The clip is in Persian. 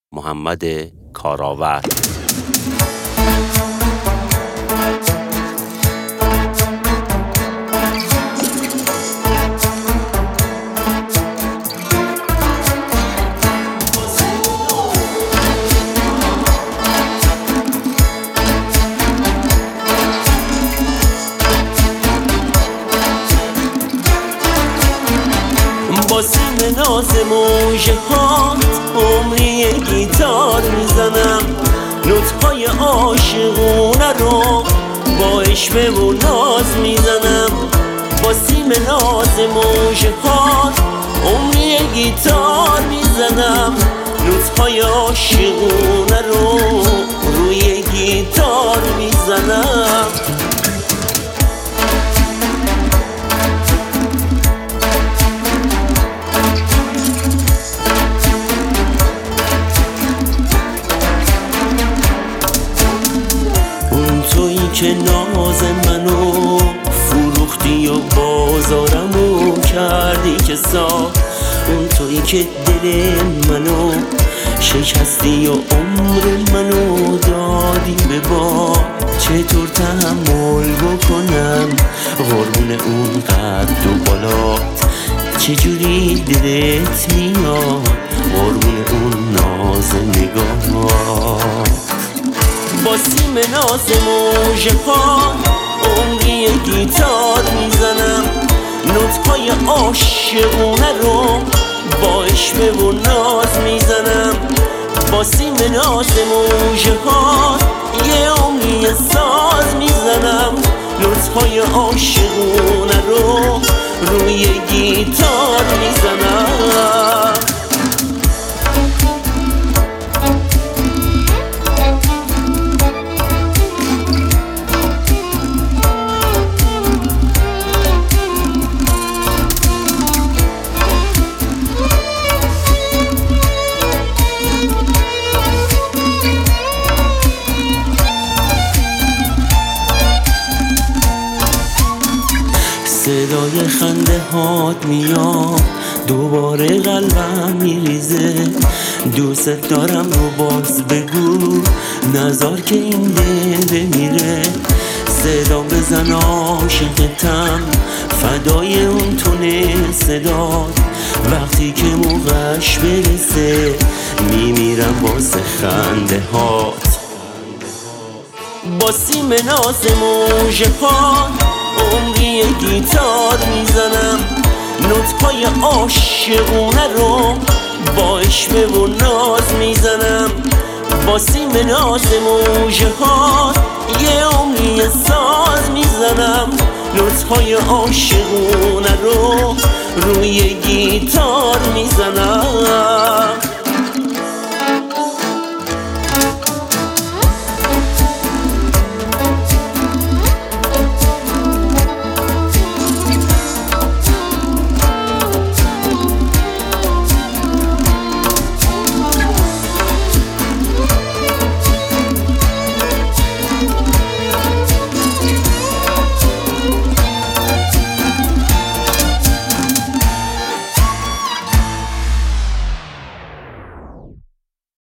محمد کارآور. با سیم ناز موجه هات عمری گیتار میزنم، نوت‌های عاشقونه رو با عشوه و ناز میزنم. با سیم ناز موجه هات عمری گیتار میزنم، نوت‌های عاشقونه رو روی گیتار میزنم. تویی که ناز منو فروختی و بازارمو کردی که صاف، اون تویی که دل منو شکستی و عمر منو دادی به باد. چطور تحمل بکنم قربون اون قد و بالات، چجوری دلت میاد قربون اون ناز نگاهات. با سیم ناز موجه ها عمری گیتار میزنم، نوت‌های عاشقونه رو با عشوه و ناز میزنم. با سیم ناز موجه ها یه عمری ساز میزنم، نوت‌های عاشقونه رو روی گیتار میزنم. صدای خنده هات میاد دوباره قلبم میریزه، دوست دارم رو باز بگو نذار که این دل بمیره. صدا بزن عاشقتم فدای اون تونه صدات، وقتی که موقعش برسه میمیرم واسه خنده هات. با سیم ناز موجه هات عمری گیتار میزنم، نوت‌های عاشقونه رو با عشوه و ناز میزنم. با سیم ناز موجه ها یه عمری ساز میزنم، نوت‌های عاشقونه رو روی گیتار میزنم.